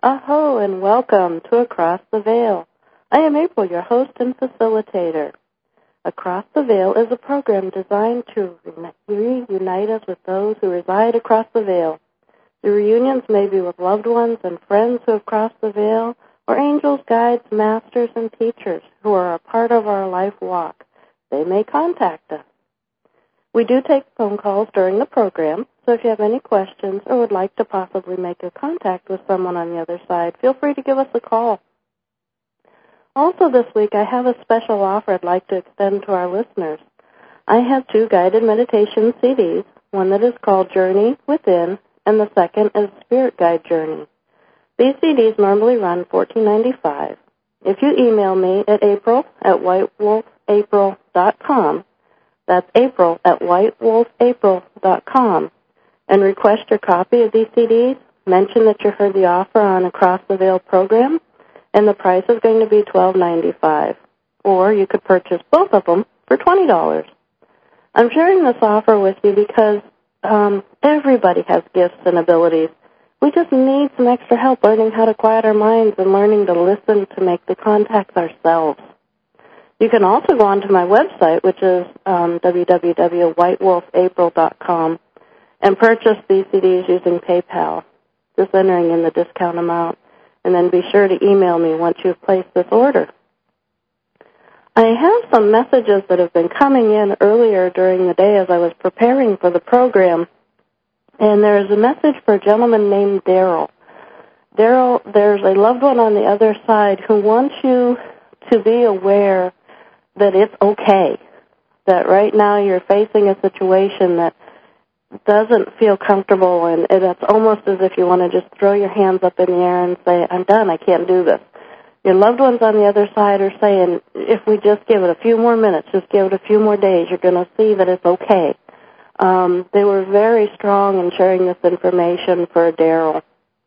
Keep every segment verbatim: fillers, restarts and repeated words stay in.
Aho, and welcome to Across the Veil. I am April, your host and facilitator. Across the Veil is a program designed to reunite us with those who reside across the veil. The reunions may be with loved ones and friends who have crossed the veil, or angels, guides, masters, and teachers who are a part of our life walk. They may contact us. We do take phone calls during the program, so if you have any questions or would like to possibly make a contact with someone on the other side, feel free to give us a call. Also this week, I have a special offer I'd like to extend to our listeners. I have two guided meditation C Ds, one that is called Journey Within, and the second is Spirit Guide Journey. These C Ds normally run fourteen ninety-five. If you email me at april at whitewolfapril dot com, that's April at whitewolfapril dot com, and request your copy of these C Ds, mention that you heard the offer on Across the Veil program, and the price is going to be twelve ninety-five. Or you could purchase both of them for twenty dollars. I'm sharing this offer with you because um, everybody has gifts and abilities. We just need some extra help learning how to quiet our minds and learning to listen to make the contacts ourselves. You can also go onto my website, which is um, w w w dot white wolf april dot com, and purchase these C Ds using PayPal, just entering in the discount amount, and then be sure to email me once you've placed this order. I have some messages that have been coming in earlier during the day as I was preparing for the program, and there is a message for a gentleman named Daryl. Daryl, there's a loved one on the other side who wants you to be aware that it's okay, that right now you're facing a situation that doesn't feel comfortable, and it's almost as if you want to just throw your hands up in the air and say, I'm done, I can't do this. Your loved ones on the other side are saying, if we just give it a few more minutes, just give it a few more days, you're going to see that it's okay. Um, they were very strong in sharing this information for Daryl,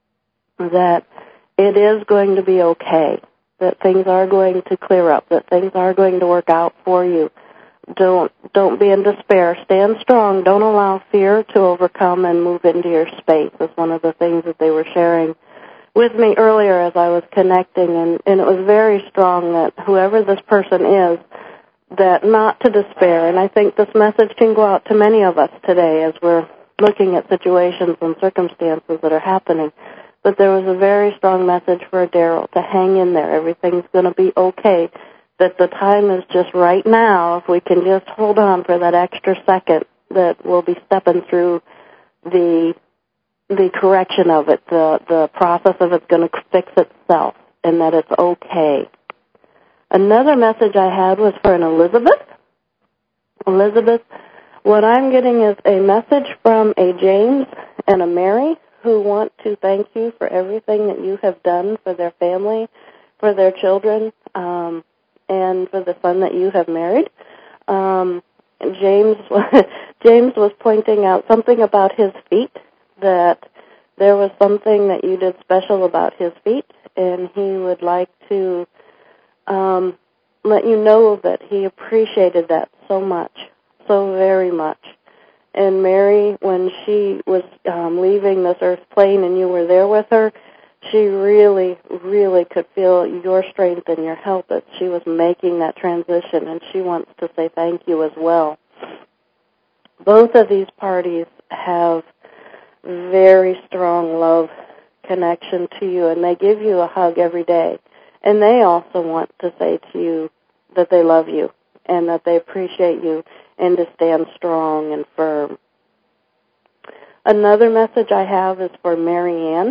that it is going to be okay, that things are going to clear up, that things are going to work out for you. Don't don't be in despair. Stand strong. Don't allow fear to overcome and move into your space. That's one of the things that they were sharing with me earlier as I was connecting, and, and it was very strong that whoever this person is, that not to despair. And I think this message can go out to many of us today as we're looking at situations and circumstances that are happening. But there was a very strong message for Daryl to hang in there. Everything's going to be okay, that the time is just right now. If we can just hold on for that extra second, that we'll be stepping through the the correction of it, the, the process of it's going to fix itself, and that it's okay. Another message I had was for an Elizabeth. Elizabeth, what I'm getting is a message from a James and a Mary who want to thank you for everything that you have done for their family, for their children, um, and for the son that you have married. Um, James, James was pointing out something about his feet, that there was something that you did special about his feet, and he would like to um, let you know that he appreciated that so much, so very much. And Mary, when she was um, leaving this earth plane and you were there with her, she really, really could feel your strength and your help as she was making that transition, and she wants to say thank you as well. Both of these parties have very strong love connection to you, and they give you a hug every day. And they also want to say to you that they love you and that they appreciate you and to stand strong and firm. Another message I have is for Marianne.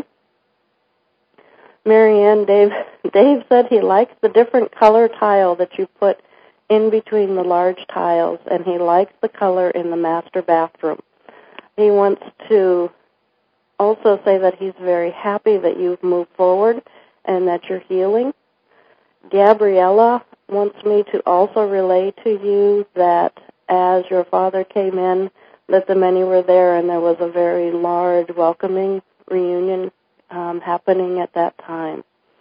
Marianne, Dave, Dave said he likes the different color tile that you put in between the large tiles, and he likes the color in the master bathroom. He wants to also say that he's very happy that you've moved forward and that you're healing. Gabriella wants me to also relay to you that as your father came in, that the many were there, and there was a very large welcoming reunion um, happening at that time.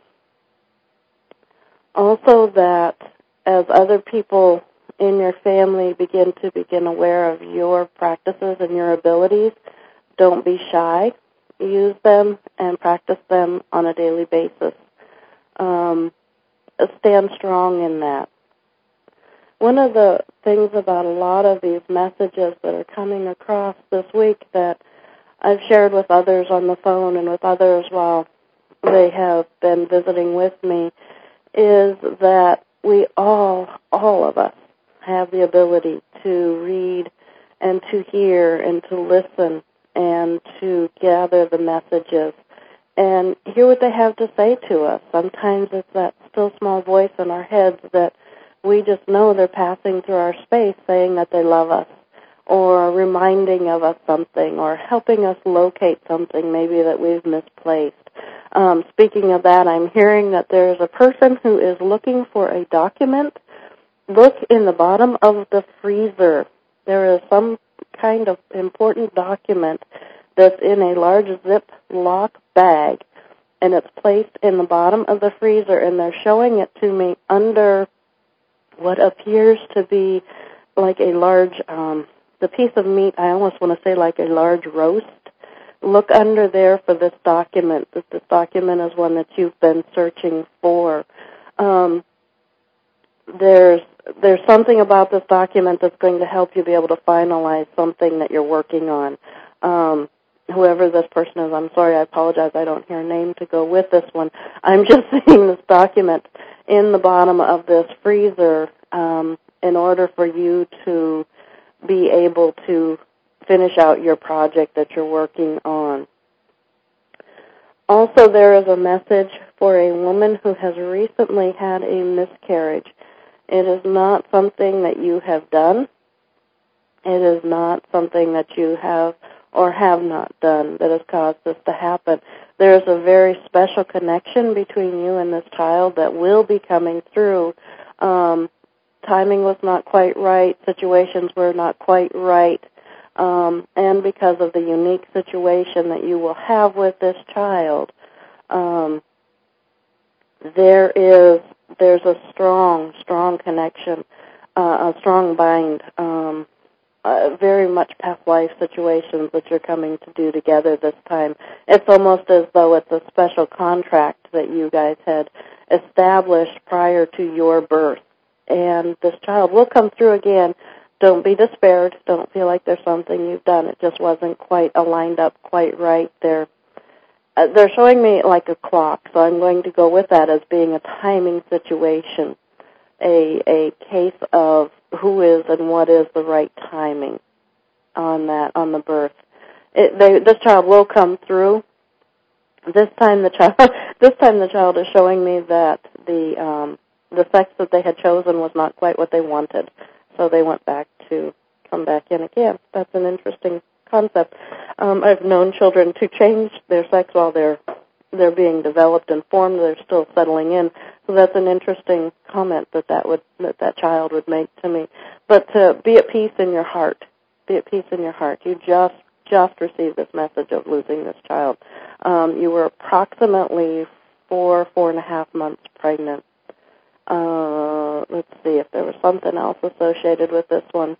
Also that as other people in your family begin to begin aware of your practices and your abilities, don't be shy. Use them and practice them on a daily basis. Um, stand strong in that. One of the things about a lot of these messages that are coming across this week that I've shared with others on the phone and with others while they have been visiting with me is that we all, all of us, have the ability to read and to hear and to listen and to gather the messages and hear what they have to say to us. Sometimes it's that still small voice in our heads that we just know they're passing through our space saying that they love us or reminding of us something or helping us locate something maybe that we've misplaced. Um, speaking of that, I'm hearing that there's a person who is looking for a document. Look in the bottom of the freezer. There is some kind of important document that's in a large Ziploc bag, and it's placed in the bottom of the freezer, and they're showing it to me under what appears to be like a large, um, the piece of meat, I almost want to say like a large roast. Look under there for this document. This, this document is one that you've been searching for. Um, there's there's something about this document that's going to help you be able to finalize something that you're working on. Um, whoever this person is, I'm sorry, I apologize, I don't hear a name to go with this one. I'm just seeing this document in the bottom of this freezer um, in order for you to be able to finish out your project that you're working on. Also, there is a message for a woman who has recently had a miscarriage. It is not something that you have done. It is not something that you have or have not done that has caused this to happen. There is a very special connection between you and this child that will be coming through. Um, timing was not quite right. Situations were not quite right. Um, and because of the unique situation that you will have with this child, um, there is there's a strong, strong connection, uh, a strong bind, um, uh, very much past life situations that you're coming to do together this time. It's almost as though it's a special contract that you guys had established prior to your birth. And this child will come through again. Don't be despaired. Don't feel like there's something you've done. It just wasn't quite aligned up quite right there. Uh, they're showing me like a clock, so I'm going to go with that as being a timing situation, a a case of who is and what is the right timing on that, on the birth. It, they, this child will come through. This time the child, this time the child is showing me that the um, the sex that they had chosen was not quite what they wanted, so they went back to come back in again. That's an interesting concept. Um, I've known children to change their sex while they're they're being developed and formed. They're still settling in. So that's an interesting comment that that would that that child would make to me. But to be at peace in your heart, be at peace in your heart. You just just received this message of losing this child. Um, you were approximately four four and a half months pregnant. Uh, let's see if there was something else associated with this one.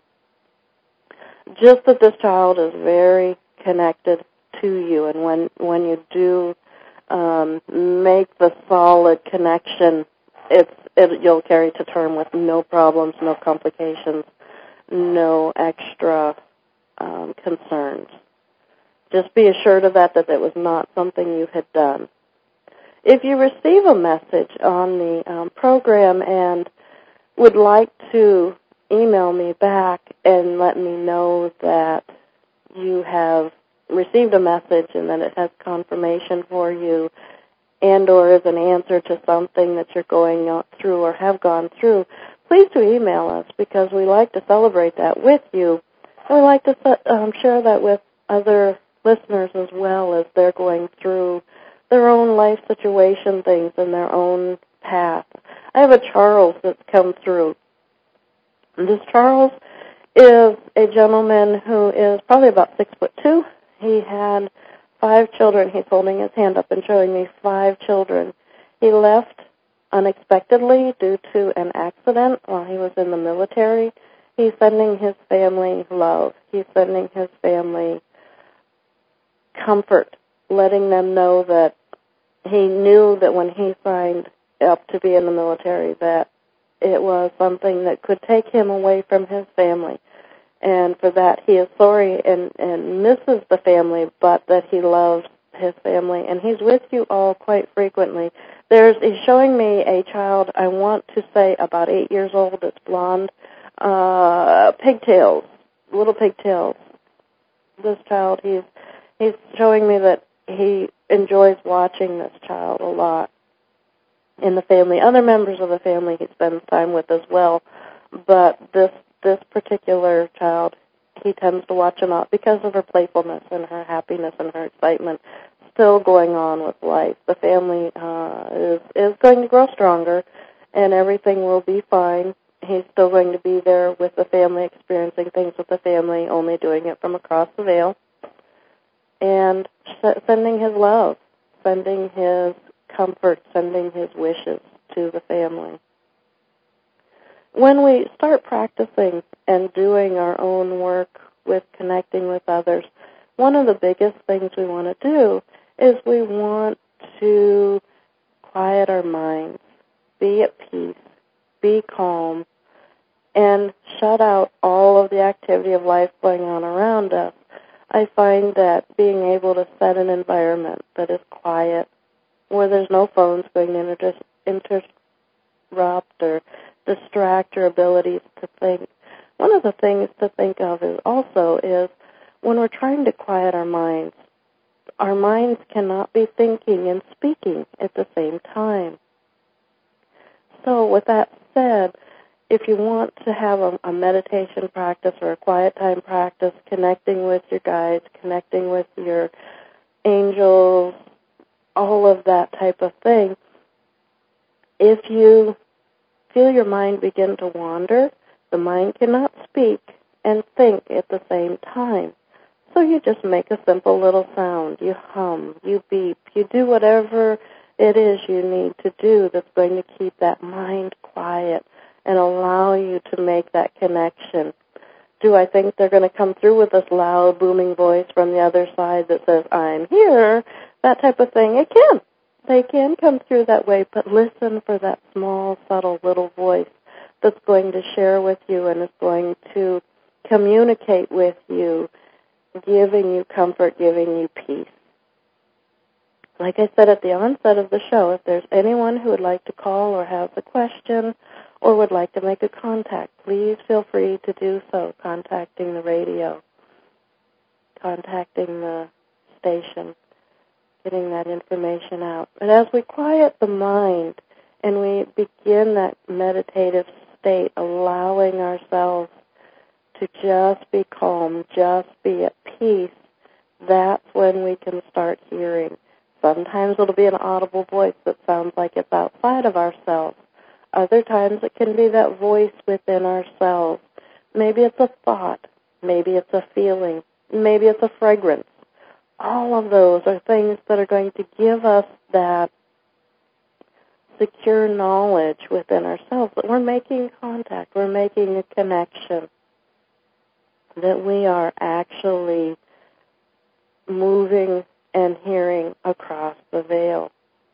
Just that this child is very connected to you, and when when you do um, make the solid connection, it's it, you'll carry to term with no problems, no complications, no extra um, concerns. Just be assured of that, that it was not something you had done. If you receive a message on the um, program and would like to email me back and let me know that you have received a message and that it has confirmation for you and or is an answer to something that you're going through or have gone through, please do email us, because we like to celebrate that with you, and we like to um, share that with other listeners as well as they're going through their own life situation things and their own path. I have a Charles that's come through. This Charles is a gentleman who is probably about six foot two. He had five children. He's holding his hand up and showing me five children. He left unexpectedly due to an accident while he was in the military. He's sending his family love. He's sending his family comfort letting them know that he knew that when he signed up to be in the military that it was something that could take him away from his family. And for that, he is sorry and, and misses the family, but that he loves his family. And he's with you all quite frequently. There's, he's showing me a child, I want to say about eight years old, it's blonde, uh, pigtails, little pigtails. This child, he's, he's showing me that he enjoys watching this child a lot in the family. Other members of the family he spends time with as well, but this this particular child, he tends to watch a lot because of her playfulness and her happiness and her excitement still going on with life. The family uh, is, is going to grow stronger, and everything will be fine. He's still going to be there with the family, experiencing things with the family, only doing it from across the veil, and sending his love, sending his comfort, sending his wishes to the family. When we start practicing and doing our own work with connecting with others, one of the biggest things we want to do is we want to quiet our minds, be at peace, be calm, and shut out all of the activity of life going on around us. I find that being able to set an environment that is quiet, where there's no phones going to inter- interrupt or distract your abilities to think. One of the things to think of is also is when we're trying to quiet our minds, our minds cannot be thinking and speaking at the same time. So with that said, if you want to have a, a meditation practice or a quiet time practice, connecting with your guides, connecting with your angels, all of that type of thing, if you feel your mind begin to wander, the mind cannot speak and think at the same time. So you just make a simple little sound. You hum, you beep, you do whatever it is you need to do that's going to keep that mind quiet and allow you to make that connection. Do I think they're going to come through with this loud, booming voice from the other side that says, I'm here, that type of thing? It can. They can come through that way, but listen for that small, subtle little voice that's going to share with you and is going to communicate with you, giving you comfort, giving you peace. Like I said at the onset of the show, if there's anyone who would like to call or has a question or would like to make a contact, please feel free to do so, contacting the radio, contacting the station, getting that information out. But as we quiet the mind and we begin that meditative state, allowing ourselves to just be calm, just be at peace, that's when we can start hearing. Sometimes it'll be an audible voice that sounds like it's outside of ourselves. Other times it can be that voice within ourselves. Maybe it's a thought. Maybe it's a feeling. Maybe it's a fragrance. All of those are things that are going to give us that secure knowledge within ourselves that we're making contact, we're making a connection, that we are actually moving and hearing across the veil.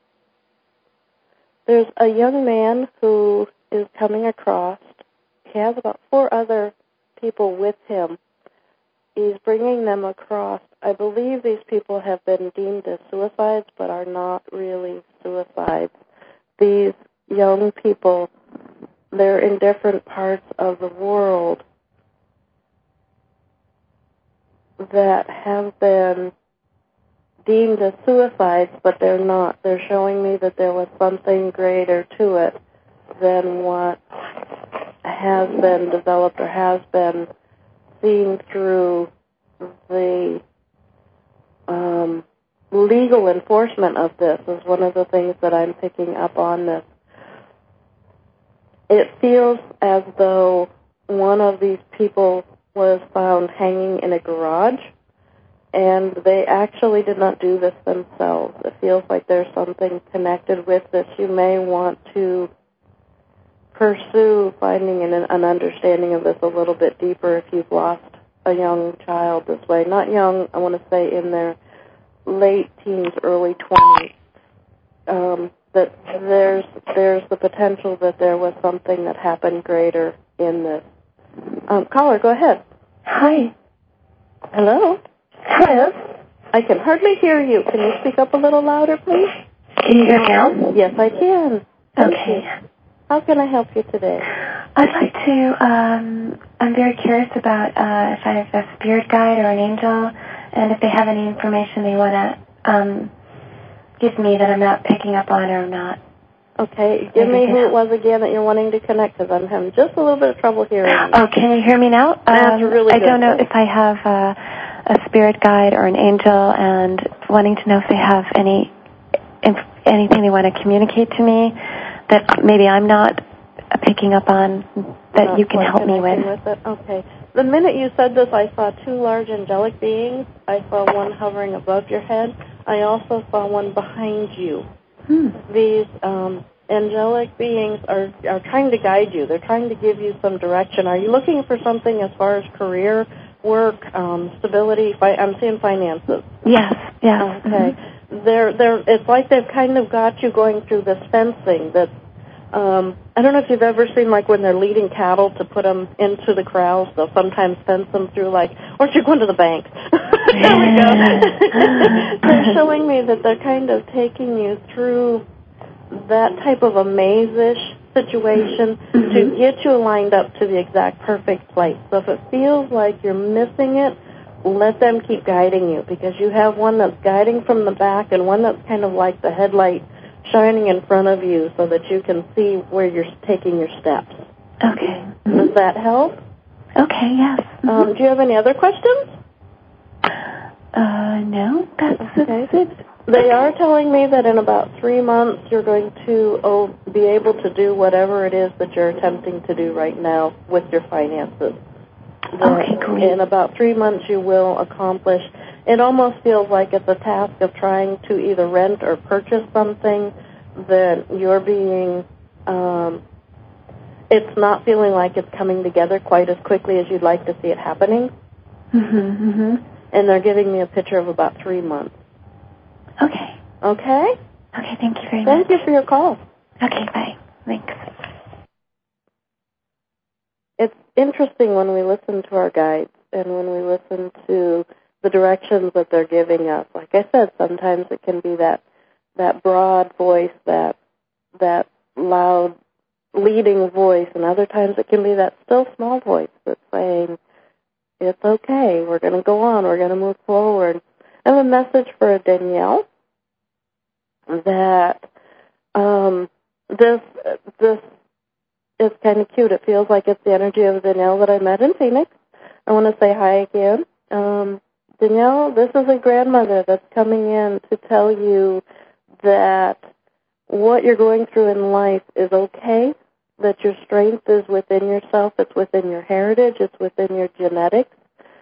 There's a young man who is coming across. He has about four other people with him. He's bringing them across. I believe these people have been deemed as suicides, but are not really suicides. These young people, they're in different parts of the world that have been deemed as suicides, but they're not. They're showing me that there was something greater to it than what has been developed or has been seen through the um, legal enforcement of this is one of the things that I'm picking up on this. It feels as though one of these people was found hanging in a garage, and they actually did not do this themselves. It feels like there's something connected with this. You may want to pursue finding an, an understanding of this a little bit deeper if you've lost a young child this way. Not young, I want to say in their late teens, early twenties. Um, that there's there's the potential that there was something that happened greater in this. Um, caller, go ahead. Hi. Hello. Hello. I can hardly hear you. Can you speak up a little louder, please? Can you hear me now? Yes, I can. Thank Okay. you. How can I help you today? I'd like to, um, I'm very curious about uh, if I have a spirit guide or an angel, and if they have any information they want to um, give me that I'm not picking up on or not. Okay, give me who it was again that you're wanting to connect, because I'm having just a little bit of trouble hearing you. Oh, can you hear me now? That's um, really I good. don't know if I have uh, a spirit guide or an angel, and wanting to know if they have any if anything they want to communicate to me that maybe I'm not picking up on that Not you can help me with. with it. Okay. The minute you said this, I saw two large angelic beings. I saw one hovering above your head. I also saw one behind you. Hmm. These um, angelic beings are, are trying to guide you. They're trying to give you some direction. Are you looking for something as far as career, work, um, stability? Fi- I'm seeing finances. Yes, yes. Okay. Mm-hmm. They're, they're, it's like they've kind of got you going through this fencing that's Um, I don't know if you've ever seen, like, when they're leading cattle to put them into the corrals, they'll sometimes fence them through, like, aren't you going to the bank? There we go. They're showing me that they're kind of taking you through that type of a maze-ish situation mm-hmm. to get you lined up to the exact perfect place. So if it feels like you're missing it, let them keep guiding you, because you have one that's guiding from the back and one that's kind of like the headlight shining in front of you so that you can see where you're taking your steps. Okay. Does that help? Okay, yes. Mm-hmm. Um, do you have any other questions? Uh, no, that's, okay. that's it. They are telling me that in about three months you're going to oh, be able to do whatever it is that you're attempting to do right now with your finances. That okay, great. In about three months you will accomplish. It almost feels like it's a task of trying to either rent or purchase something that you're being, um, it's not feeling like it's coming together quite as quickly as you'd like to see it happening. Mm-hmm, mm-hmm. And they're giving me a picture of about three months. Okay. Okay? Okay, thank you very Thank much. you for your call. Okay, bye. Thanks. It's interesting when we listen to our guides and when we listen to the directions that they're giving us. Like I said, sometimes it can be that that broad voice, that that loud leading voice, and other times it can be that still small voice that's saying, it's okay, we're going to go on, we're going to move forward. I have a message for Danielle that um, this this is kind of cute. It feels like it's the energy of Danielle that I met in Phoenix. I want to say hi again. Um, Danielle, this is a grandmother that's coming in to tell you that what you're going through in life is okay, that your strength is within yourself, it's within your heritage, it's within your genetics.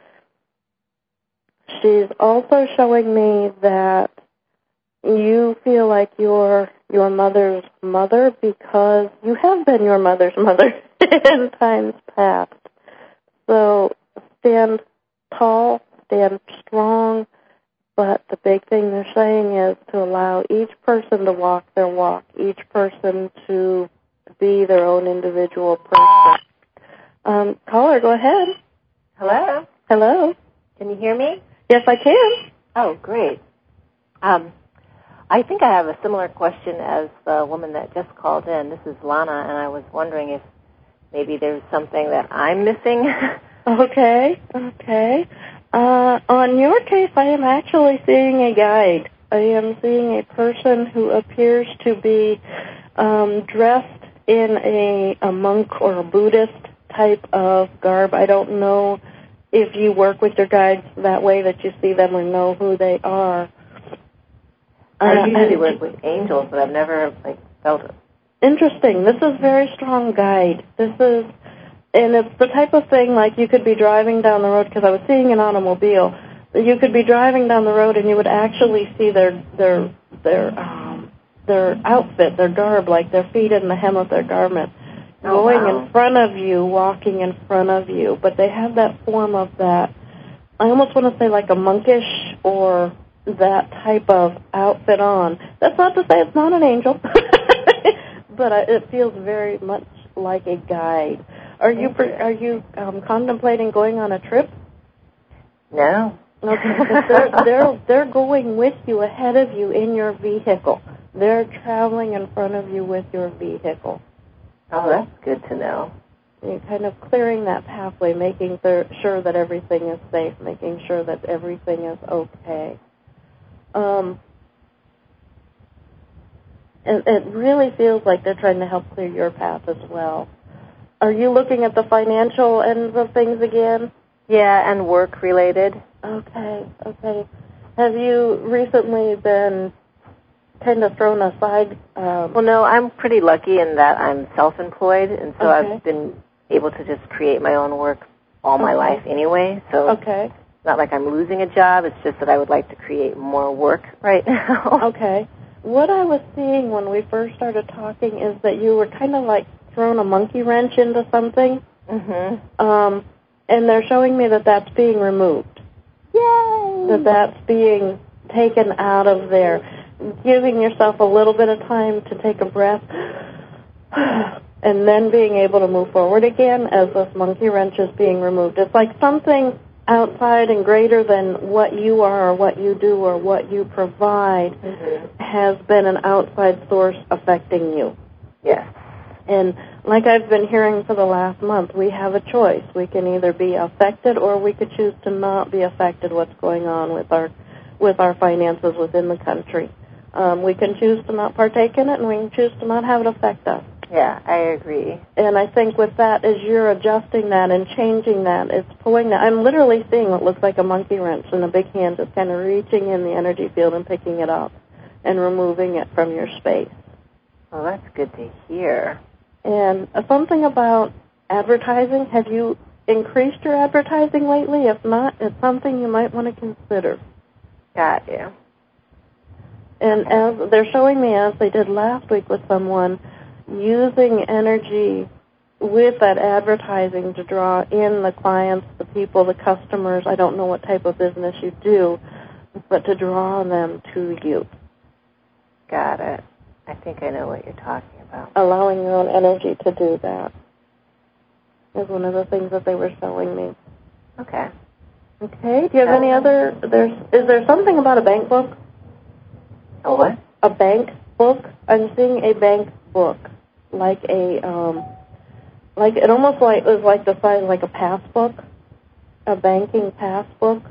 She's also showing me that you feel like you're your mother's mother because you have been your mother's mother in times past. So stand tall, stand strong, but the big thing they're saying is to allow each person to walk their walk, each person to be their own individual person. Um, caller, go ahead. Hello? Hello. Can you hear me? Yes, I can. Oh, great. Um, I think I have a similar question as the woman that just called in. This is Lana, and I was wondering if maybe there's something that I'm missing. Okay, okay. Uh, on your case, I am actually seeing a guide. I am seeing a person who appears to be um, dressed in a, a monk or a Buddhist type of garb. I don't know if you work with your guides that way, that you see them or know who they are. I Uh, usually work with angels, but I've never like felt it. Interesting. This is very strong guide. This is, and it's the type of thing like you could be driving down the road, because I was seeing an automobile. You could be driving down the road and you would actually see their their their um, their outfit, their garb, like their feet in the hem of their garment, oh, going wow. in front of you, walking in front of you. But they have that form of that. I almost want to say like a monkish or that type of outfit on. That's not to say it's not an angel, but it feels very much like a guide. Are you are you um, contemplating going on a trip? No. Okay, but they're, they're, they're going with you, ahead of you in your vehicle. They're traveling in front of you with your vehicle. Oh, that's good to know. You're kind of clearing that pathway, making th- sure that everything is safe, making sure that everything is okay. Um, it, it really feels like they're trying to help clear your path as well. Are you looking at the financial ends of things again? Yeah, and work-related. Okay, okay. Have you recently been kind of thrown aside? Um, well, no, I'm pretty lucky in that I'm self-employed, and so okay. I've been able to just create my own work all my okay. life anyway. So okay. it's not like I'm losing a job. It's just that I would like to create more work right now. Okay. What I was seeing when we first started talking is that you were kind of like thrown a monkey wrench into something. Mm-hmm. Um, and they're showing me that that's being removed. Yay! That that's being taken out of there. Giving yourself a little bit of time to take a breath and then being able to move forward again as this monkey wrench is being removed. It's like something outside and greater than what you are or what you do or what you provide mm-hmm. has been an outside source affecting you. Yes. And like I've been hearing for the last month, we have a choice. We can either be affected or we could choose to not be affected what's going on with our with our finances within the country. Um, we can choose to not partake in it, and we can choose to not have it affect us. Yeah, I agree. And I think with that, as you're adjusting that and changing that, it's pulling that. I'm literally seeing what looks like a monkey wrench and a big hand just kind of reaching in the energy field and picking it up and removing it from your space. Well, that's good to hear. And uh, something about advertising. Have you increased your advertising lately? If not, it's something you might want to consider. Got you. And okay. as they're showing me, as they did last week with someone, using energy with that advertising to draw in the clients, the people, the customers. I don't know what type of business you do, but to draw them to you. Got it. I think I know what you're talking about. Allowing your own energy to do that is one of the things that they were showing me. Okay. Okay. Do you have any other? There's is there something about a bank book? A what? A bank book. I'm seeing a bank book, like a um, like it almost like is like the size like a passbook, a banking passbook.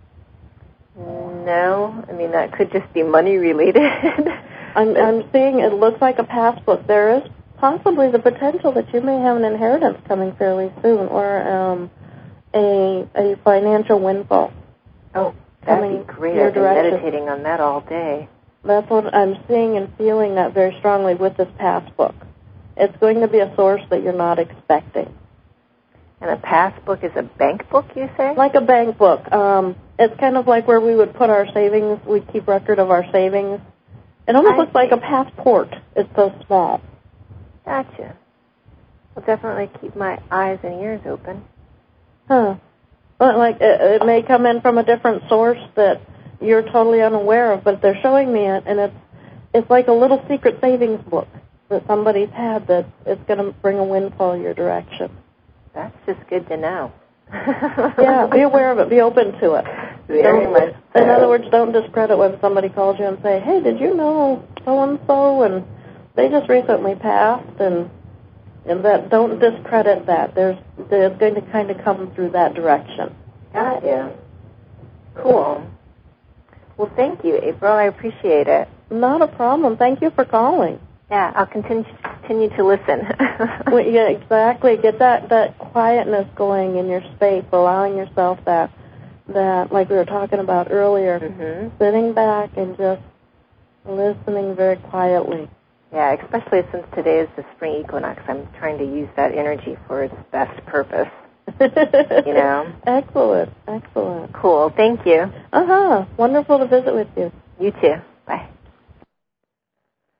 No, I mean that could just be money related. I'm I'm seeing it looks like a passbook. There is possibly the potential that you may have an inheritance coming fairly soon, or um, a a financial windfall. Oh, that'd be great. I've been meditating on that all day. That's what I'm seeing and feeling that very strongly with this passbook. It's going to be a source that you're not expecting. And a passbook is a bank book, you say? Like a bank book. Um, it's kind of like where we would put our savings. We keep record of our savings. It almost I looks see. like a passport. It's so small. Gotcha. I'll definitely keep my eyes and ears open. Huh. Well, like it, it may come in from a different source that you're totally unaware of, but they're showing me it, and it's it's like a little secret savings book that somebody's had that it's going to bring a windfall your direction. That's just good to know. Yeah, be aware of it. Be open to it. Very Don't, much so. In other words, don't discredit when somebody calls you and say, hey, did you know so-and-so, and they just recently passed, and and that don't discredit that. There's, there's going to kind of come through that direction. Got you. Cool. Well, thank you, April. I appreciate it. Not a problem. Thank you for calling. Yeah, I'll continue continue to listen. Well, yeah, exactly. Get that, that quietness going in your space, allowing yourself that, that like we were talking about earlier, mm-hmm. sitting back and just listening very quietly. Yeah, especially since today is the spring equinox. I'm trying to use that energy for its best purpose. You know? Excellent, excellent. Cool, thank you. Uh-huh. Wonderful to visit with you. You too. Bye.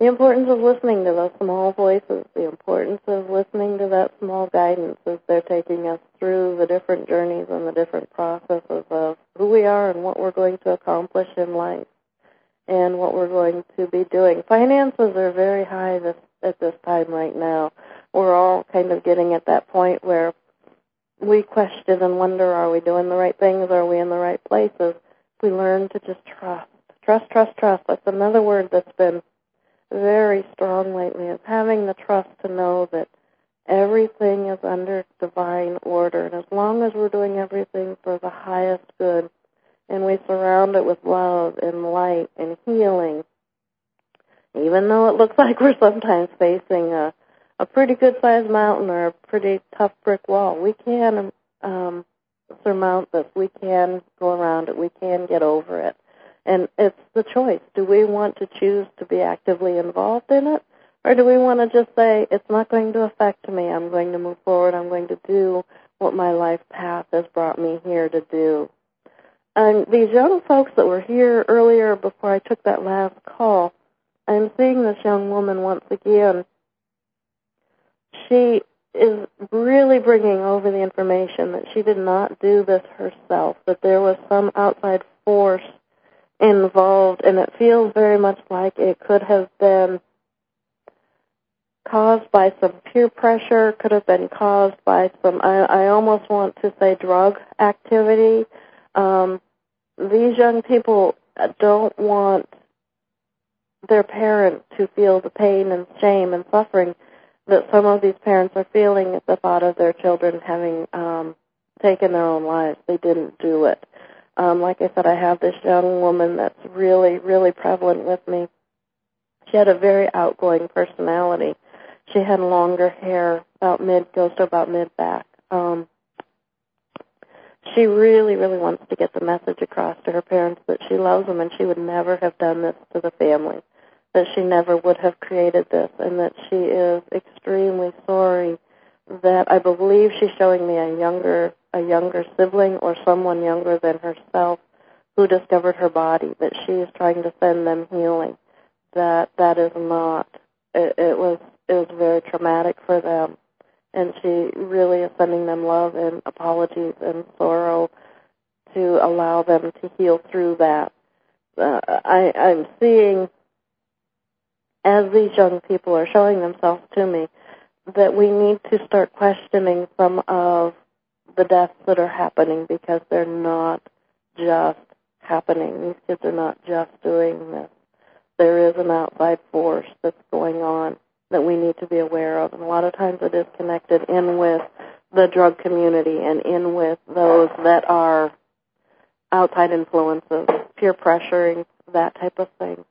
The importance of listening to those small voices, the importance of listening to that small guidance as they're taking us through the different journeys and the different processes of who we are and what we're going to accomplish in life and what we're going to be doing. Finances are very high this, at this time right now. We're all kind of getting at that point where we question and wonder, are we doing the right things? Are we in the right places? We learn to just trust. Trust, trust, trust. That's another word that's been very strong lately, is having the trust to know that everything is under divine order. And as long as we're doing everything for the highest good and we surround it with love and light and healing, even though it looks like we're sometimes facing a, a pretty good-sized mountain or a pretty tough brick wall, we can um, surmount this. We can go around it. We can get over it. And it's the choice. Do we want to choose to be actively involved in it? Or do we want to just say, it's not going to affect me. I'm going to move forward. I'm going to do what my life path has brought me here to do. And these young folks that were here earlier before I took that last call, I'm seeing this young woman once again. She is really bringing over the information that she did not do this herself, that there was some outside force involved, and it feels very much like it could have been caused by some peer pressure, could have been caused by some, I, I almost want to say drug activity. Um, these young people don't want their parents to feel the pain and shame and suffering that some of these parents are feeling at the thought of their children having um, taken their own lives. They didn't do it. Um, like I said, I have this young woman that's really, really prevalent with me. She had a very outgoing personality. She had longer hair, about mid, goes to about mid-back. Um, she really, really wants to get the message across to her parents that she loves them and she would never have done this to the family, that she never would have created this, and that she is extremely sorry that I believe she's showing me a younger a younger sibling or someone younger than herself who discovered her body, that she is trying to send them healing. That that is not, it, it was it was very traumatic for them, and she really is sending them love and apologies and sorrow to allow them to heal through that. Uh, I, I'm seeing, as these young people are showing themselves to me, that we need to start questioning some of the deaths that are happening, because they're not just happening. These kids are not just doing this. There is an outside force that's going on that we need to be aware of, and a lot of times it is connected in with the drug community and in with those that are outside influences, peer pressuring, that type of thing.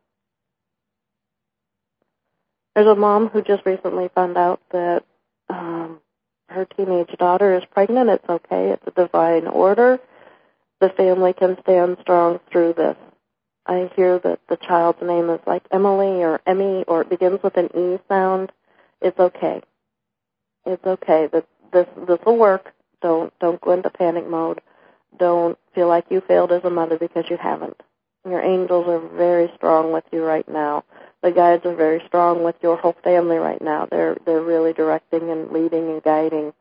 There's a mom who just recently found out that um, her teenage daughter is pregnant. It's okay. It's a divine order. The family can stand strong through this. I hear that the child's name is like Emily or Emmy, or it begins with an E sound. It's okay. It's okay. That this this will work. Don't don't go into panic mode. Don't feel like you failed as a mother, because you haven't. Your angels are very strong with you right now. The guides are very strong with your whole family right now. They're they're really directing and leading and guiding.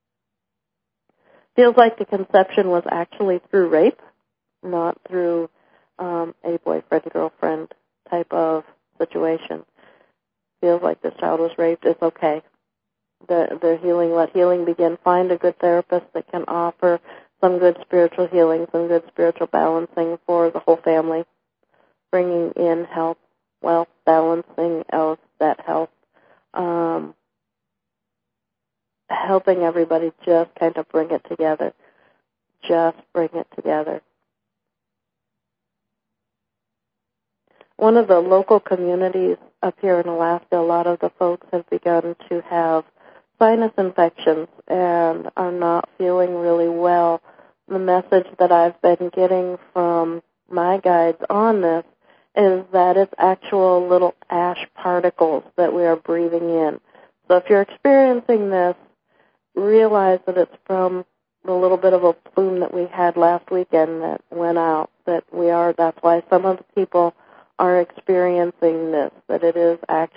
Feels like the conception was actually through rape, not through um, a boyfriend-girlfriend type of situation. Feels like this child was raped. It's okay. The the healing, let healing begin. Find a good therapist that can offer some good spiritual healing, some good spiritual balancing for the whole family, bringing in health, wealth, balancing out that health, um, helping everybody just kind of bring it together, just bring it together. One of the local communities up here in Alaska, a lot of the folks have begun to have sinus infections and are not feeling really well. The message that I've been getting from my guides on this is that it's actual little ash particles that we are breathing in. So if you're experiencing this, realize that it's from the little bit of a plume that we had last weekend that went out, that we are, that's why some of the people are experiencing this, that it is actually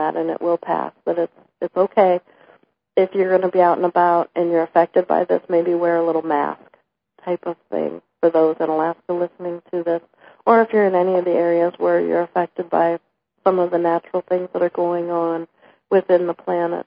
that, and it will pass. But it's it's okay. If you're going to be out and about and you're affected by this, maybe wear a little mask type of thing for those in Alaska listening to this. Or if you're in any of the areas where you're affected by some of the natural things that are going on within the planet.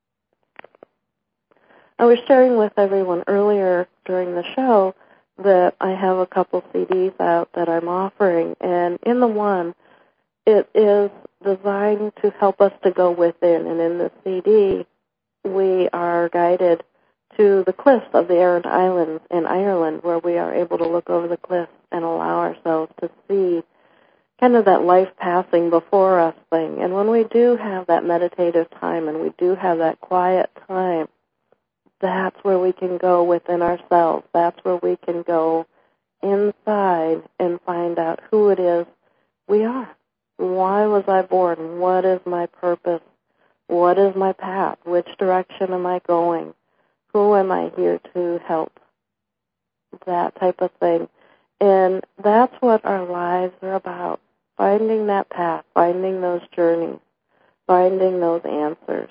I was sharing with everyone earlier during the show that I have a couple C Ds out that I'm offering, and in the one, it is designed to help us to go within, and in the C D, we are guided to the cliffs of the Aran Islands in Ireland, where we are able to look over the cliffs and allow ourselves to see kind of that life passing before us thing. And when we do have that meditative time and we do have that quiet time, that's where we can go within ourselves. That's where we can go inside and find out who it is we are. Why was I born? What is my purpose? What is my path? Which direction am I going? Who am I here to help? That type of thing. And that's what our lives are about. Finding that path, finding those journeys, finding those answers.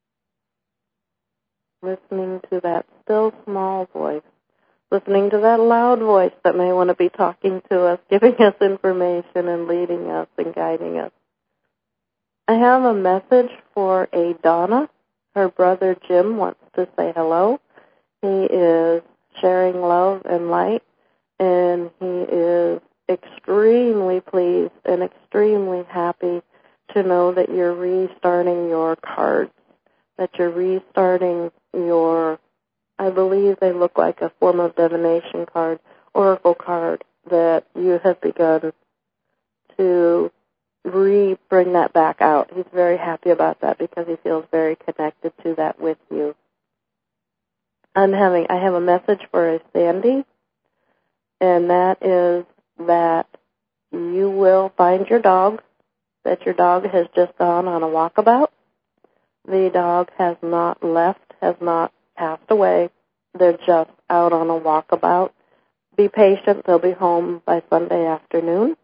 Listening to that still small voice. Listening to that loud voice that may want to be talking to us, giving us information and leading us and guiding us. I have a message for a Donna. Her brother Jim wants to say hello. He is sharing love and light, and he is extremely pleased and extremely happy to know that you're restarting your cards, that you're restarting your, I believe they look like a form of divination card, oracle card, that you have begun to re-bring that back out. He's very happy about that because he feels very connected to that with you. I'm having, I have a message for a Sandy, and that is that you will find your dog, that your dog has just gone on a walkabout. The dog has not left, has not passed away. They're just out on a walkabout. Be patient. They'll be home by Sunday afternoon.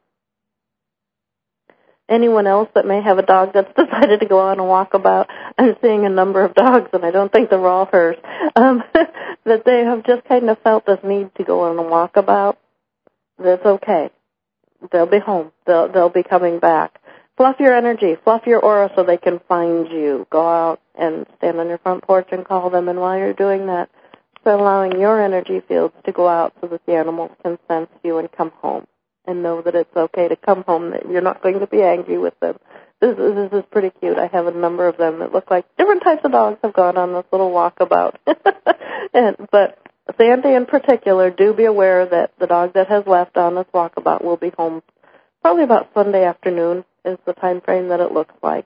Anyone else that may have a dog that's decided to go on a walkabout, I'm seeing a number of dogs, and I don't think they're all hers, um, that they have just kind of felt this need to go on a walkabout. That's okay. They'll be home. They'll, they'll be coming back. Fluff your energy. Fluff your aura so they can find you. Go out and stand on your front porch and call them, and while you're doing that, start allowing your energy fields to go out so that the animals can sense you and come home. And know that it's okay to come home, that you're not going to be angry with them. This is, this is pretty cute. I have a number of them that look like different types of dogs have gone on this little walkabout. and, but Sandy in particular, do be aware that the dog that has left on this walkabout will be home probably about Sunday afternoon is the time frame that it looks like.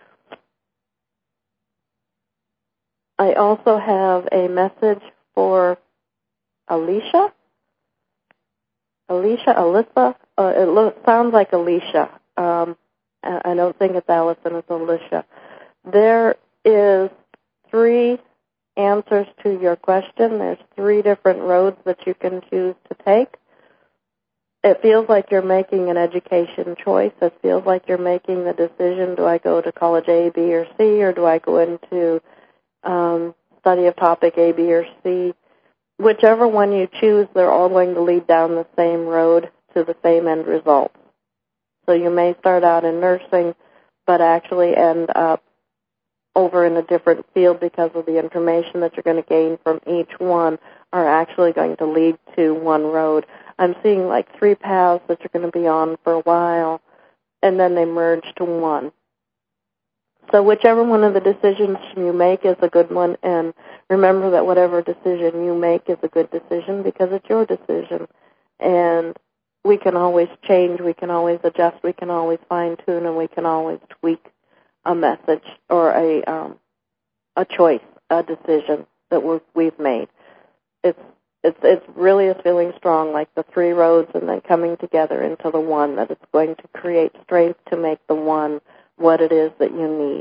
I also have a message for Alicia. Alicia, Alyssa, uh, it lo- sounds like Alicia. Um, I don't think it's Allison, it's Alicia. There is three answers to your question. There's three different roads that you can choose to take. It feels like you're making an education choice. It feels like you're making the decision, do I go to college A, B, or C, or do I go into um, study of topic A, B, or C? Whichever one you choose, they're all going to lead down the same road to the same end result. So you may start out in nursing, but actually end up over in a different field because of the information that you're going to gain from each one are actually going to lead to one road. I'm seeing like three paths that you're going to be on for a while, and then they merge to one. So whichever one of the decisions you make is a good one, and remember that whatever decision you make is a good decision because it's your decision. And we can always change, we can always adjust, we can always fine-tune, and we can always tweak a message or a um, a choice, a decision that we're, we've made. It's it's it's really is feeling strong, like the three roads and then coming together into the one, that it's going to create strength to make the one what it is that you need.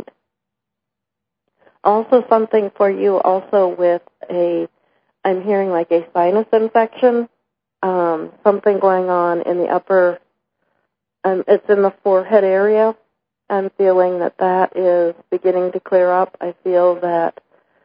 Also something for you also with a, I'm hearing like a sinus infection, um, something going on in the upper, um, it's in the forehead area, I'm feeling that that is beginning to clear up. I feel that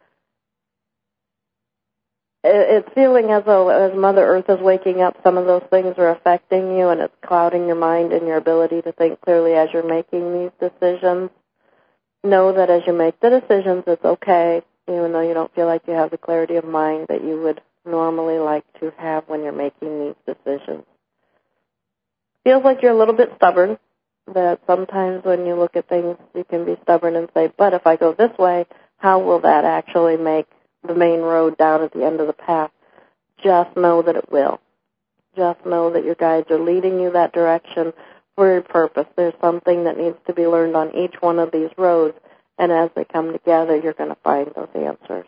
it's feeling as though as Mother Earth is waking up, some of those things are affecting you, and it's clouding your mind and your ability to think clearly as you're making these decisions. Know that as you make the decisions, it's okay, even though you don't feel like you have the clarity of mind that you would normally like to have when you're making these decisions. Feels like you're a little bit stubborn, that sometimes when you look at things, you can be stubborn and say, but if I go this way, how will that actually make the main road down at the end of the path? Just know that it will. Just know that your guides are leading you that direction for a purpose. There's something that needs to be learned on each one of these roads, and as they come together, you're going to find those answers.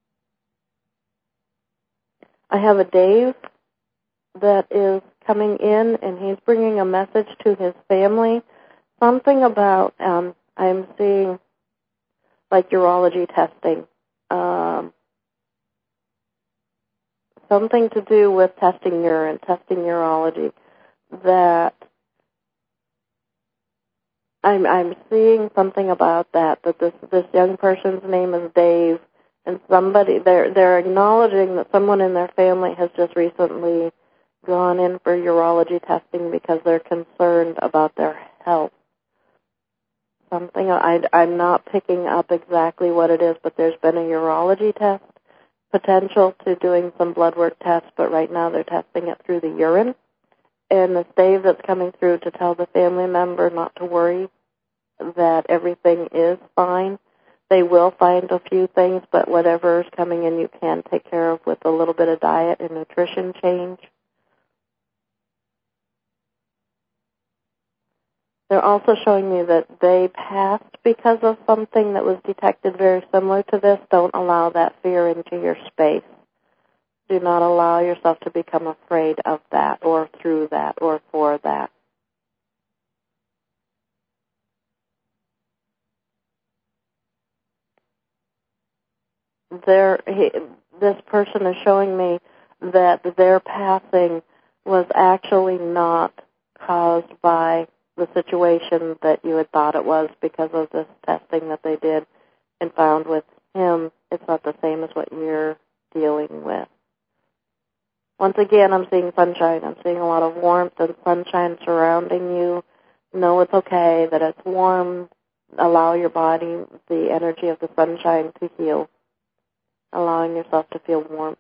I have a Dave that is coming in, and he's bringing a message to his family. Something about, um, I'm seeing, like urology testing. Um, something to do with testing urine, testing urology, that I'm I'm seeing something about that, that this this young person's name is Dave, and somebody, they're, they're acknowledging that someone in their family has just recently gone in for urology testing because they're concerned about their health. Something, I, I'm not picking up exactly what it is, but there's been a urology test, potential to doing some blood work tests, but right now they're testing it through the urine. And the Dave that's coming through to tell the family member not to worry, that everything is fine. They will find a few things, but whatever is coming in you can take care of with a little bit of diet and nutrition change. They're also showing me that they passed because of something that was detected very similar to this. Don't allow that fear into your space. Do not allow yourself to become afraid of that or through that or for that. There, he, this person is showing me that their passing was actually not caused by the situation that you had thought it was because of this testing that they did and found with him. It's not the same as what you're dealing with. Once again, I'm seeing sunshine. I'm seeing a lot of warmth and sunshine surrounding you. Know it's okay, that it's warm. Allow your body the energy of the sunshine to heal, allowing yourself to feel warmth.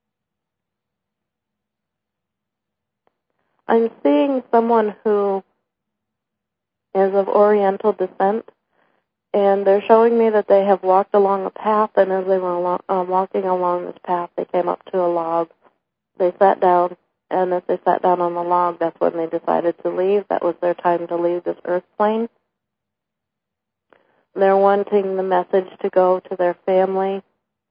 I'm seeing someone who is of Oriental descent, and they're showing me that they have walked along a path, and as they were along, uh, walking along this path, they came up to a log. They sat down, and as they sat down on the log, that's when they decided to leave. That was their time to leave this earth plane. They're wanting the message to go to their family.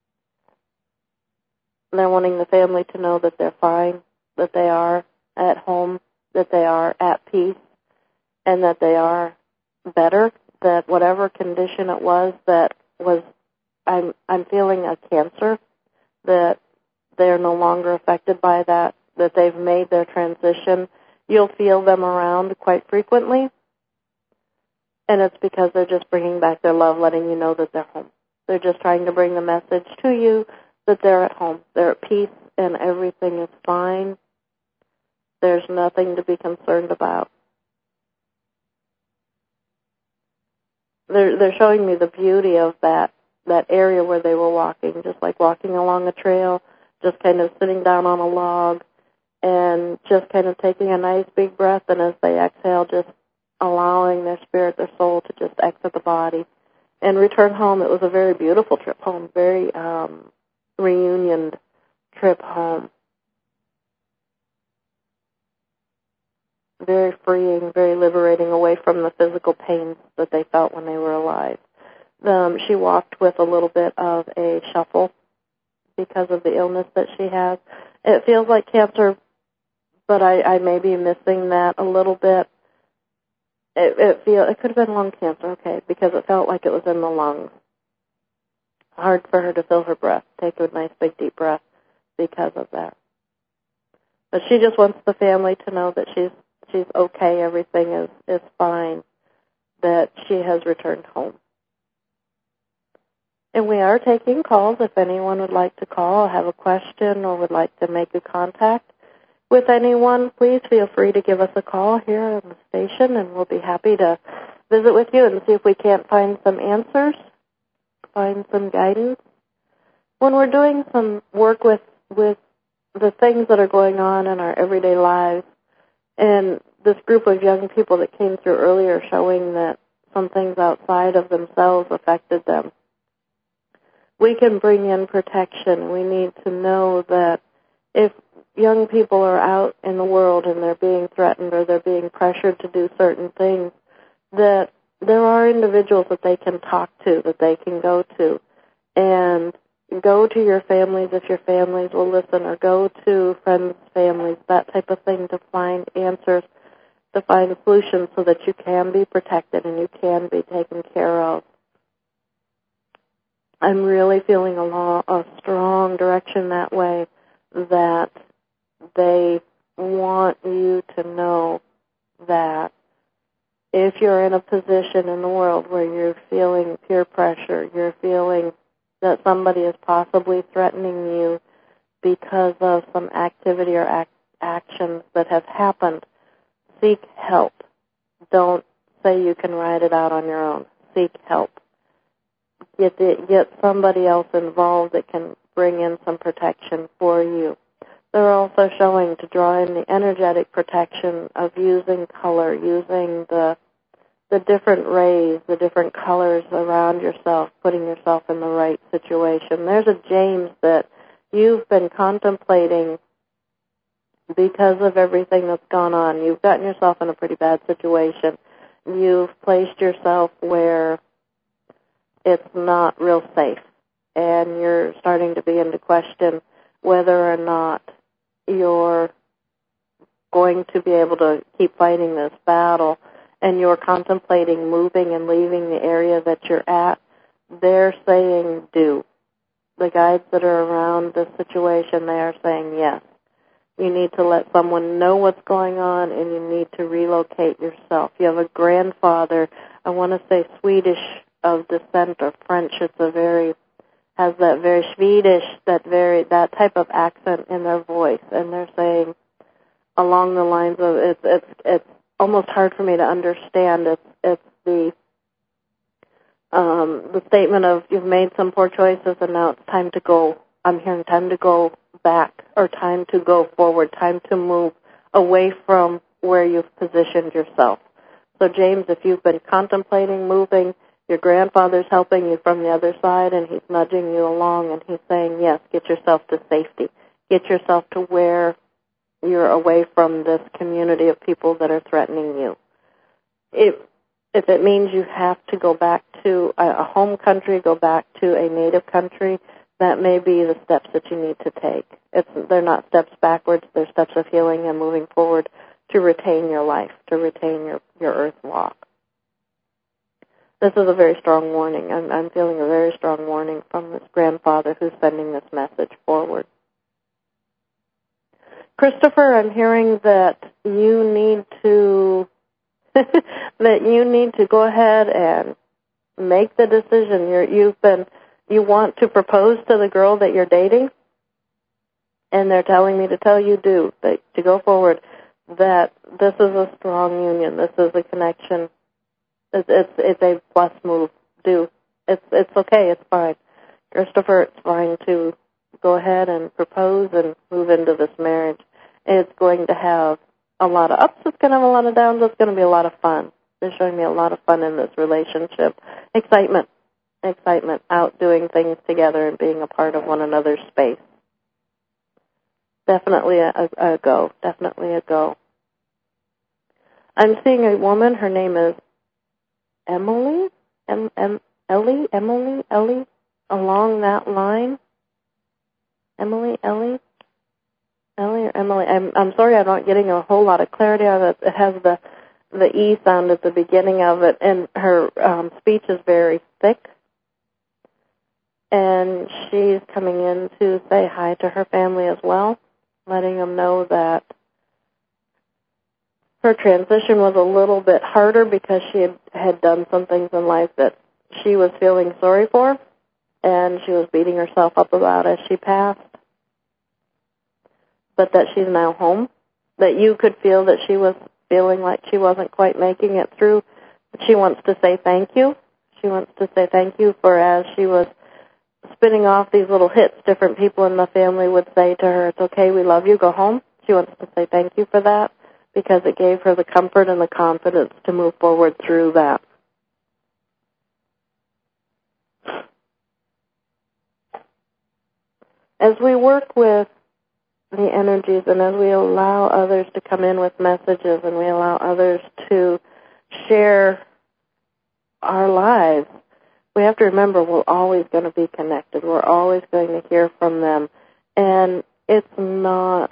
They're wanting the family to know that they're fine, that they are at home, that they are at peace, and that they are better, that whatever condition it was that was, I'm, I'm feeling a cancer, that they're no longer affected by that, that they've made their transition. You'll feel them around quite frequently, and it's because they're just bringing back their love, letting you know that they're home. They're just trying to bring the message to you that they're at home, they're at peace, and everything is fine. There's nothing to be concerned about. They're, they're showing me the beauty of that, that area where they were walking, just like walking along a trail, just kind of sitting down on a log and just kind of taking a nice big breath, and as they exhale, just allowing their spirit, their soul to just exit the body and return home. It was a very beautiful trip home, very um, reunion trip home. Very freeing, very liberating, away from the physical pains that they felt when they were alive. Um, she walked with a little bit of a shuffle because of the illness that she has. It feels like cancer, but I, I may be missing that a little bit. It, it feel it could have been lung cancer, okay, because it felt like it was in the lungs. Hard for her to feel her breath, take a nice big deep breath because of that. But she just wants the family to know that she's she's okay, everything is, is fine, that she has returned home. And we are taking calls. If anyone would like to call or have a question or would like to make a contact with anyone, please feel free to give us a call here on the station, and we'll be happy to visit with you and see if we can't find some answers, find some guidance. When we're doing some work with, with the things that are going on in our everyday lives, and this group of young people that came through earlier showing that some things outside of themselves affected them, we can bring in protection. We need to know that if young people are out in the world and they're being threatened or they're being pressured to do certain things, that there are individuals that they can talk to, that they can go to. And go to your families if your families will listen, or go to friends' families, that type of thing, to find answers, to find solutions so that you can be protected and you can be taken care of. I'm really feeling a, law, a strong direction that way, that they want you to know that if you're in a position in the world where you're feeling peer pressure, you're feeling that somebody is possibly threatening you because of some activity or act, actions that have happened, seek help. Don't say you can ride it out on your own. Seek help. Get the, get somebody else involved that can bring in some protection for you. They're also showing to draw in the energetic protection of using color, using the the different rays, the different colors around yourself, putting yourself in the right situation. There's a James that you've been contemplating because of everything that's gone on. You've gotten yourself in a pretty bad situation. You've placed yourself where it's not real safe, and you're starting to begin to question whether or not you're going to be able to keep fighting this battle, and you're contemplating moving and leaving the area that you're at. They're saying do. The guides that are around this situation, they are saying yes. You need to let someone know what's going on, and you need to relocate yourself. You have a grandfather, I want to say Swedish of descent or French. It's a very, has that very Swedish, that very, that type of accent in their voice, and they're saying along the lines of, it's, it's, it's almost hard for me to understand. It's, it's the, um, the statement of, you've made some poor choices and now it's time to go. I'm hearing time to go back, or time to go forward, time to move away from where you've positioned yourself. So James, if you've been contemplating moving, your grandfather's helping you from the other side, and he's nudging you along, and he's saying, yes, get yourself to safety. Get yourself to where you're away from this community of people that are threatening you. If, if it means you have to go back to a, a home country, go back to a native country, that may be the steps that you need to take. It's, they're not steps backwards, they're steps of healing and moving forward to retain your life, to retain your, your earth walk. This is a very strong warning. I'm, I'm feeling a very strong warning from this grandfather who's sending this message forward. Christopher, I'm hearing that you need to that you need to go ahead and make the decision. You're, you've been you want to propose to the girl that you're dating, and they're telling me to tell you do that, to go forward. That this is a strong union. This is a connection. It's, it's, it's a plus move. Do. It's, it's okay. It's fine. Christopher, it's fine to go ahead and propose and move into this marriage. It's going to have a lot of ups. It's going to have a lot of downs. It's going to be a lot of fun. They're showing me a lot of fun in this relationship. Excitement. Excitement. Out doing things together and being a part of one another's space. Definitely a, a, a go. Definitely a go. I'm seeing a woman. Her name is Emily, em, em, Ellie, Emily, Ellie, along that line. Emily, Ellie, Ellie or Emily. I'm, I'm sorry, I'm not getting a whole lot of clarity on it. It has the the E sound at the beginning of it, and her um, speech is very thick. And she's coming in to say hi to her family as well, letting them know that her transition was a little bit harder because she had, had done some things in life that she was feeling sorry for, and she was beating herself up about as she passed. But that she's now home, that you could feel that she was feeling like she wasn't quite making it through. She wants to say thank you. She wants to say thank you for, as she was spinning off these little hits, different people in the family would say to her, it's okay, we love you, go home. She wants to say thank you for that because it gave her the comfort and the confidence to move forward through that. As we work with the energies and as we allow others to come in with messages and we allow others to share our lives, we have to remember we're always going to be connected. We're always going to hear from them. And it's not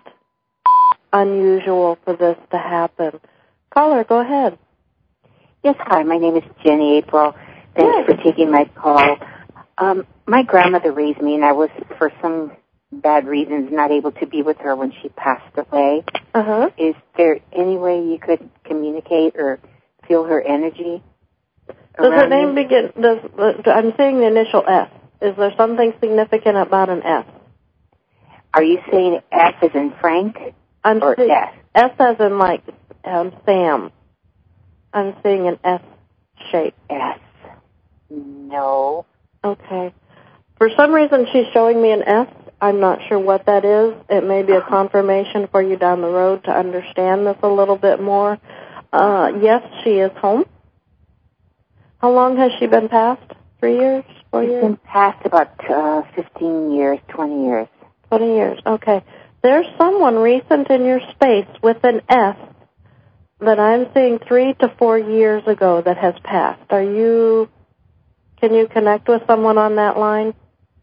unusual for this to happen. Caller, go ahead. Yes, hi. My name is Jenny April. Thanks yes. for taking my call. Um, my grandmother raised me, and I was, for some bad reasons, not able to be with her when she passed away. Uh-huh. Is there any way you could communicate or feel her energy? Does her name me? begin, does, I'm saying the initial S. Is there something significant about an S? Are you saying S as in Frank? I'm or see- S? S as in like um, Sam. I'm seeing an S shape. S. No. Okay. For some reason, she's showing me an S. I'm not sure what that is. It may be a confirmation for you down the road to understand this a little bit more. Uh, yes, she is home. How long has she been passed? Three years? Four She's years? been passed about uh, fifteen years, twenty years. twenty years, okay. There's someone recent in your space with an S that I'm seeing three to four years ago that has passed. Are you, can you connect with someone on that line?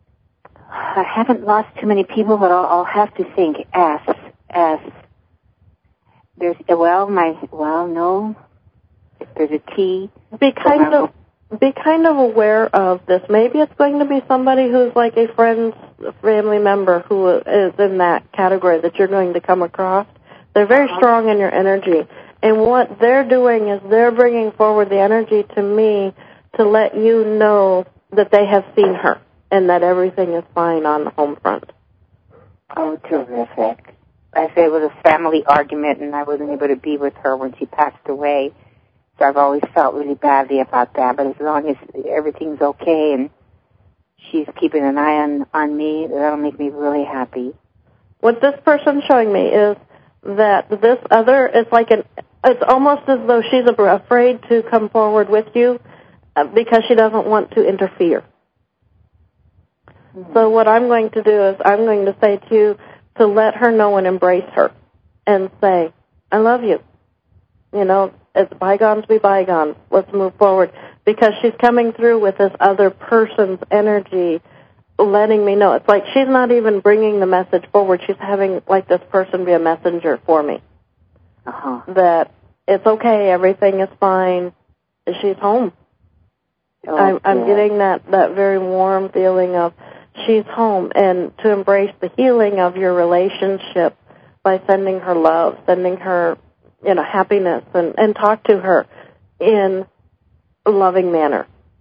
I haven't lost too many people, but I'll, I'll have to think. S, S. There's, well, my, well, no. There's a T. Be kind of, be kind of aware of this. Maybe it's going to be somebody who's like a friend's family member who is in that category that you're going to come across. They're very uh-huh. strong in your energy. And what they're doing is they're bringing forward the energy to me to let you know that they have seen her and that everything is fine on the home front. Oh, terrific. I say it was a family argument and I wasn't able to be with her when she passed away. So I've always felt really badly about that. But as long as everything's okay and she's keeping an eye on, on me, that'll make me really happy. What this person's showing me is that this other is like an, it's almost as though she's afraid to come forward with you because she doesn't want to interfere. Mm-hmm. So what I'm going to do is I'm going to say to you to let her know and embrace her and say, I love you. You know, it's bygones be bygones. Let's move forward. Because she's coming through with this other person's energy letting me know. It's like she's not even bringing the message forward. She's having, like, this person be a messenger for me. Uh-huh. That it's okay, everything is fine. She's home. Oh, I'm, I'm yeah. getting that, that very warm feeling of she's home, and to embrace the healing of your relationship by sending her love, sending her, you know, happiness, and, and talk to her in a loving manner.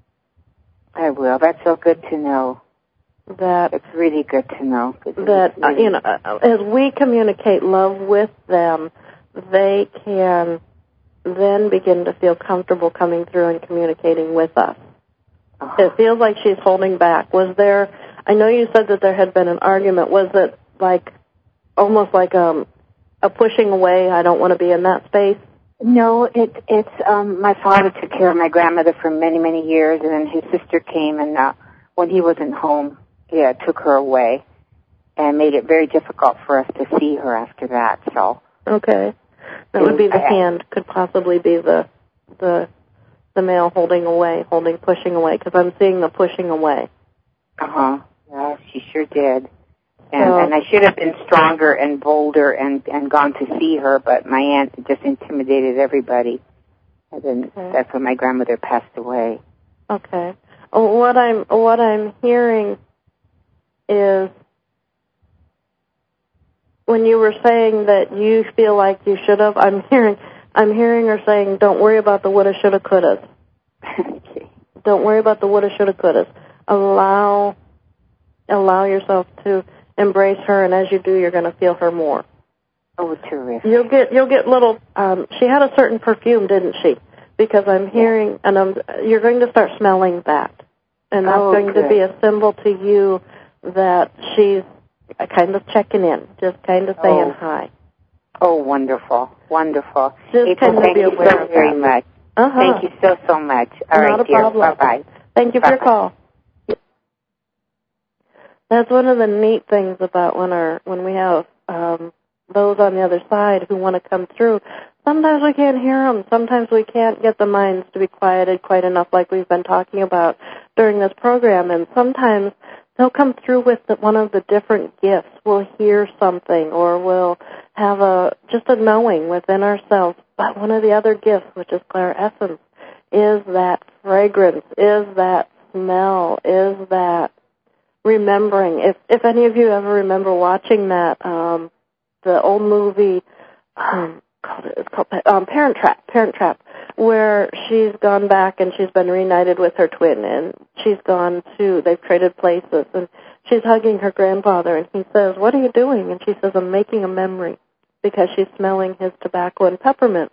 I will. That's so good to know. That it's really good to know. That really... uh, you know, as we communicate love with them, they can then begin to feel comfortable coming through and communicating with us. Uh-huh. It feels like she's holding back. Was there? I know you said that there had been an argument. Was it like almost like um, a pushing away? I don't want to be in that space. No, it, it's um, my father took care of my grandmother for many, many years, and then his sister came, and uh, when he wasn't home, yeah, took her away and made it very difficult for us to see her after that. So okay, that would be the I, hand. Could possibly be the the the male holding away, holding, pushing away. Because I'm seeing the pushing away. Uh huh. Yeah, she sure did. And, so, and I should have been stronger and bolder and, and gone to see her, but my aunt just intimidated everybody. And then okay. That's when my grandmother passed away. Okay. What I'm what I'm hearing is when you were saying that you feel like you should have, I'm hearing I'm hearing her saying, don't worry about the woulda, shoulda, couldas. Okay. Don't worry about the woulda, shoulda, couldas. Allow, allow yourself to embrace her, and as you do, you're going to feel her more. Oh, terrific. You'll get, you'll get little, um, she had a certain perfume, didn't she? Because I'm hearing, and I'm, you're going to start smelling that. And that's oh, going good. to be a symbol to you that she's kind of checking in, just kind of saying oh. hi. Oh, wonderful, wonderful. Just April, kind of thank be you aware so of very that. much. Uh-huh. Thank you so, so much. All Not right, a dear. problem. Bye-bye. Thank you Bye-bye. for your call. That's one of the neat things about when our when we have um, those on the other side who want to come through. Sometimes we can't hear them. Sometimes we can't get the minds to be quieted quite enough, like we've been talking about during this program. And sometimes they'll come through with the, one of the different gifts. We'll hear something, or we'll have a just a knowing within ourselves. But one of the other gifts, which is clairessence, is that fragrance, is that smell, is that remembering. If if any of you ever remember watching that, um, the old movie, um, called it, it's called um, Parent Trap, Parent Trap, where she's gone back and she's been reunited with her twin, and she's gone to, they've traded places, and she's hugging her grandfather, and he says, "What are you doing?" And she says, "I'm making a memory," because she's smelling his tobacco and peppermint.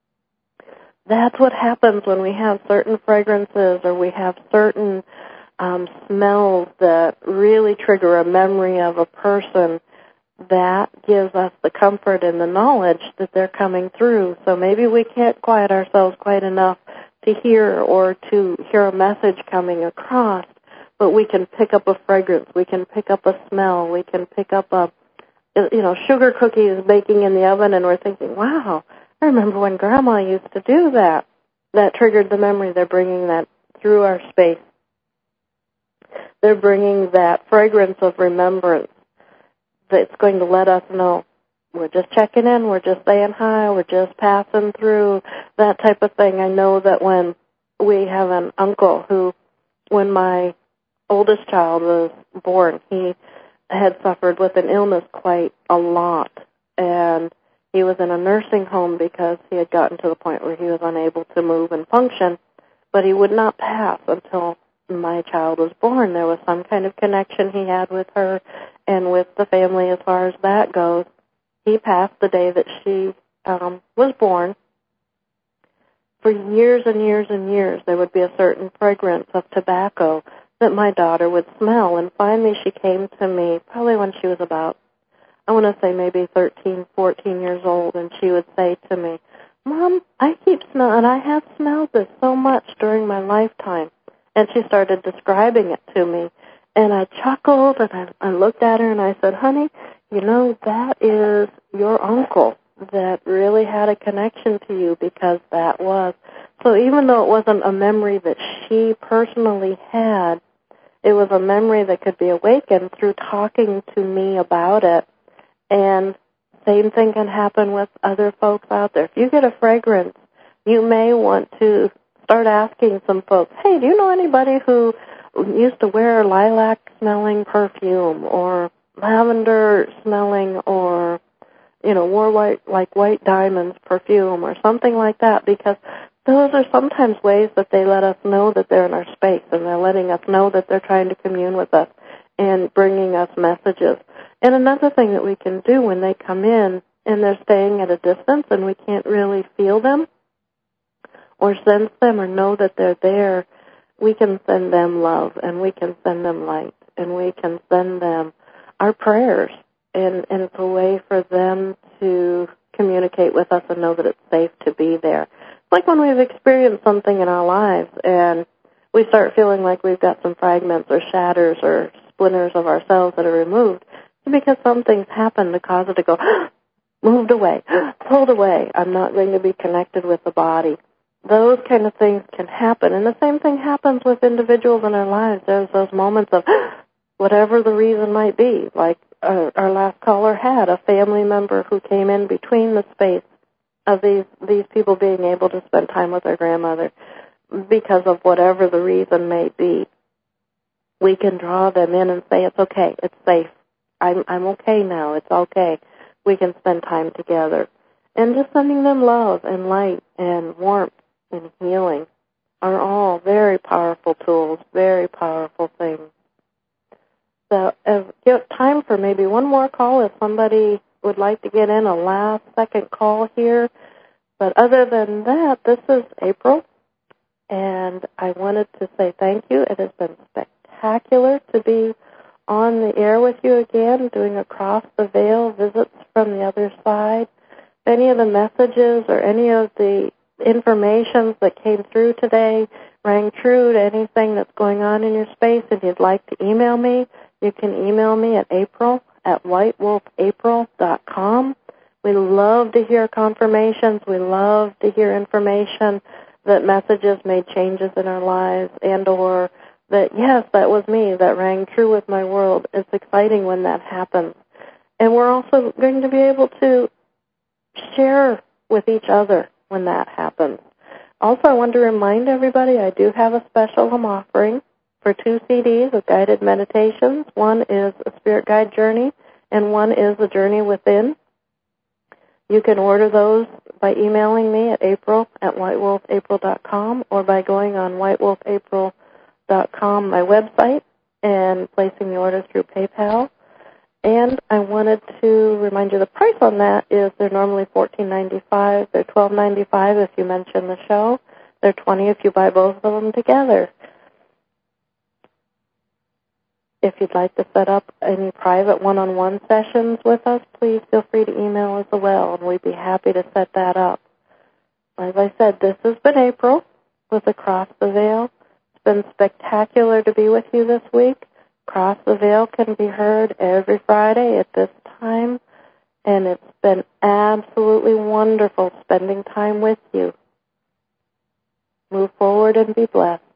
That's what happens when we have certain fragrances, or we have certain um, smells that really trigger a memory of a person. That gives us the comfort and the knowledge that they're coming through. So maybe we can't quiet ourselves quite enough to hear or to hear a message coming across, but we can pick up a fragrance, we can pick up a smell, we can pick up a, you know, sugar cookies baking in the oven, and we're thinking, wow, I remember when Grandma used to do that. That triggered the memory. They're bringing that through our space. They're bringing that fragrance of remembrance that's going to let us know we're just checking in, we're just saying hi, we're just passing through, that type of thing. I know that when we have an uncle who, when my oldest child was born, he had suffered with an illness quite a lot, and he was in a nursing home because he had gotten to the point where he was unable to move and function, but he would not pass until my child was born. There was some kind of connection he had with her and with the family as far as that goes. He passed the day that she um, was born. For years and years and years, there would be a certain fragrance of tobacco that my daughter would smell, and finally she came to me probably when she was about, I want to say maybe thirteen, fourteen years old, and she would say to me, "Mom, I keep smelling, and I have smelled this so much during my lifetime." And she started describing it to me, and I chuckled, and I, I looked at her, and I said, "Honey, you know, that is your uncle that really had a connection to you, because that was." So even though it wasn't a memory that she personally had, it was a memory that could be awakened through talking to me about it. And same thing can happen with other folks out there. If you get a fragrance, you may want to start asking some folks, "Hey, do you know anybody who used to wear lilac-smelling perfume, or lavender-smelling, or, you know, wore white, like white diamonds perfume," or something like that? Because those are sometimes ways that they let us know that they're in our space, and they're letting us know that they're trying to commune with us and bringing us messages. And another thing that we can do when they come in and they're staying at a distance and we can't really feel them or sense them or know that they're there, we can send them love, and we can send them light, and we can send them our prayers. And, and it's a way for them to communicate with us and know that it's safe to be there. It's like when we've experienced something in our lives and we start feeling like we've got some fragments or shatters or splinters of ourselves that are removed, it's because something's happened to cause it to go, moved away, pulled away. I'm not going to be connected with the body. Those kind of things can happen. And the same thing happens with individuals in our lives. There's those moments of whatever the reason might be, like uh, our last caller had, a family member who came in between the space of these, these people being able to spend time with their grandmother because of whatever the reason may be. We can draw them in and say, "It's okay, it's safe. I'm, I'm okay now, it's okay. We can spend time together." and just sending them love and light and warmth and healing are all very powerful tools, very powerful things. So uh, give time for maybe one more call if somebody would like to get in a last second call here. But other than that, this is April, and I wanted to say thank you. It has been spectacular to be on the air with you again, doing Across the Veil, visits from the other side. If any of the messages or any of the information that came through today rang true to anything that's going on in your space, and you'd like to email me, you can email me at april at white wolf april dot com. We love to hear confirmations. We love to hear information that messages made changes in our lives and or that, yes, that was me, that rang true with my world. It's exciting when that happens. And we're also going to be able to share with each other when that happens. Also, I want to remind everybody I do have a special I'm offering for two C Ds of guided meditations. One is a Spirit Guide Journey, and one is a Journey Within. You can order those by emailing me at april at white wolf april dot com or by going on white wolf april dot com, my website, and placing the order through PayPal. And I wanted to remind you the price on that is they're normally fourteen ninety-five. They're twelve ninety-five if you mention the show. They're twenty if you buy both of them together. If you'd like to set up any private one-on-one sessions with us, please feel free to email us as well, and we'd be happy to set that up. As I said, this has been April with Across the Veil. It's been spectacular to be with you this week. Across the Veil can be heard every Friday at this time, and it's been absolutely wonderful spending time with you. Move forward and be blessed.